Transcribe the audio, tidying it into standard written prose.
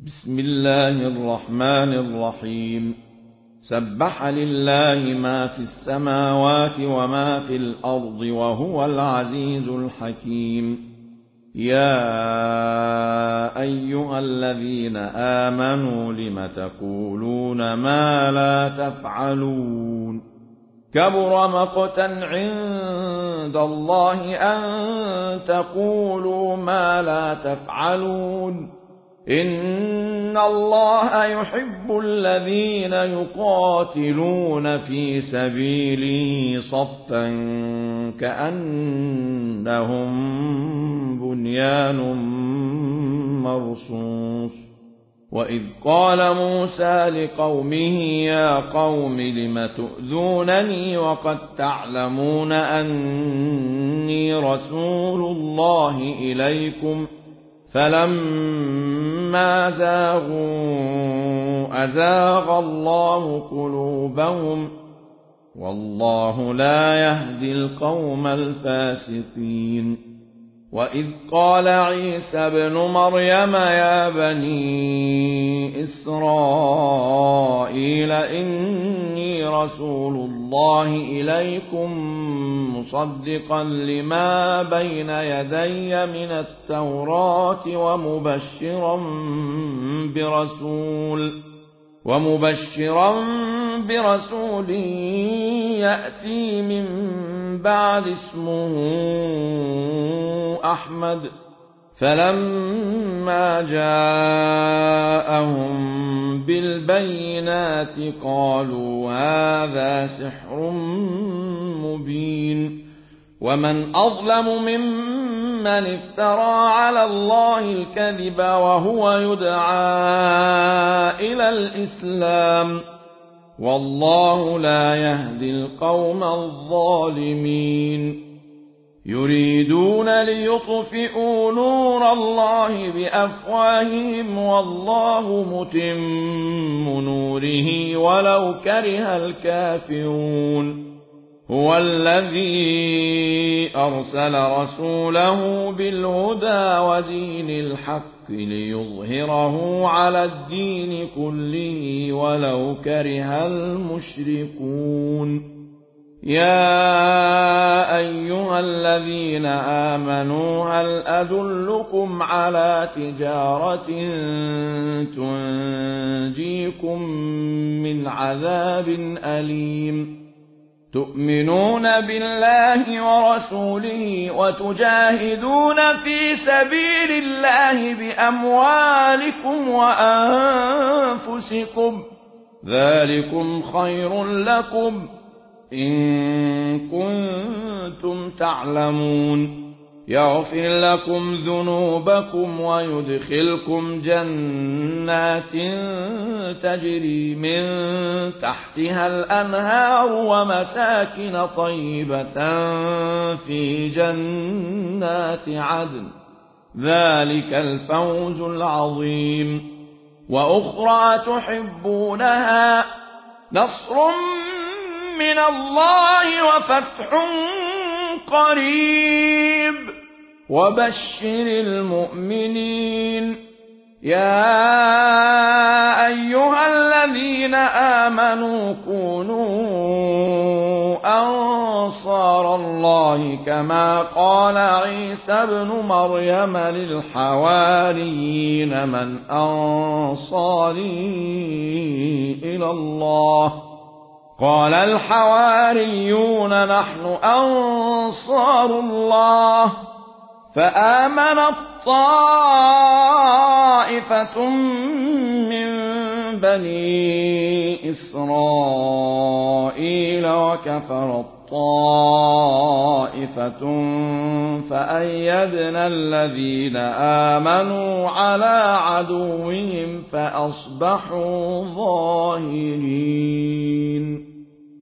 بسم الله الرحمن الرحيم. سبح لله ما في السماوات وما في الأرض وهو العزيز الحكيم. يا أيها الذين آمنوا لم تقولون ما لا تفعلون؟ كبر مقتا عند الله أن تقولوا ما لا تفعلون. إن الله يحب الذين يقاتلون في سبيله صفا كأنهم بنيان مرصوص. وإذ قال موسى لقومه يا قوم لم تؤذونني وقد تعلمون أني رسول الله إليكم فلما زاغوا أزاغ الله قلوبهم والله لا يهدي القوم الفاسقين. وإذ قال عيسى ابن مريم يا بني إسرائيل إني رسول الله إليكم مصدقا لما بين يدي من التوراة ومبشرا برسول يأتي من بعد اسمه أحمد. فلما جاءهم بالبينات قالوا هذا سحر مبين. ومن أظلم ممن افترى على الله الكذب وهو يدعى إلى الإسلام والله لا يهدي القوم الظالمين. يريدون ليطفئوا نور الله بأفواههم والله متم نوره ولو كره الكافرون. هو الذي أرسل رسوله بالهدى ودين الحق ليظهره على الدين كله ولو كره المشركون. يا أيها الذين آمنوا هل أدلكم على تجارة تنجيكم من عذاب أليم؟ تؤمنون بالله ورسوله وتجاهدون في سبيل الله بأموالكم وأنفسكم ذلكم خير لكم إن كنتم تعلمون. يغفر لكم ذنوبكم ويدخلكم جنات تجري من تحتها الأنهار ومساكن طيبة في جنات عدن ذلك الفوز العظيم. وأخرى تحبونها نصر من الله وفتح قريب وبشر المؤمنين. يا أيها الذين آمنوا كونوا أنصار الله كما قال عيسى ابن مريم للحواريين من أنصاري إلى الله؟ قال الحواريون نحن أنصار الله. فآمنت طائفة من بني إسرائيل وكفرت طائفة فأيدنا الذين آمنوا على عدوهم فأصبحوا ظاهرين.